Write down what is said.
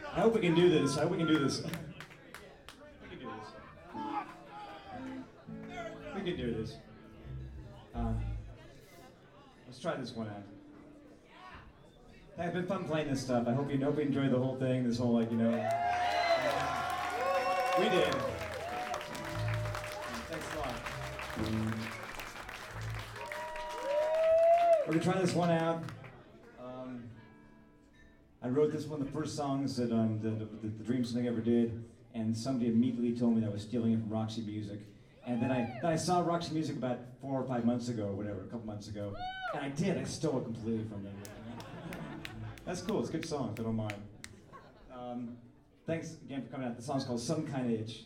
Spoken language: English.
I hope we can do this. I hope we can do this. We can do this. We can do this. Let's try this one out. Hey, it's been fun playing this stuff. I hope you enjoyed the whole thing. This whole we did. Thanks a lot. We're gonna try this one out. I wrote this one of the first songs that the Dream Thing ever did, and somebody immediately told me that I was stealing it from Roxy Music. And then I saw Roxy Music about 4 or 5 months ago, or whatever, a couple months ago, and I stole it completely from them. That's cool. It's a good song, if I don't mind. Thanks again for coming out. The song's called Some Kind of Itch.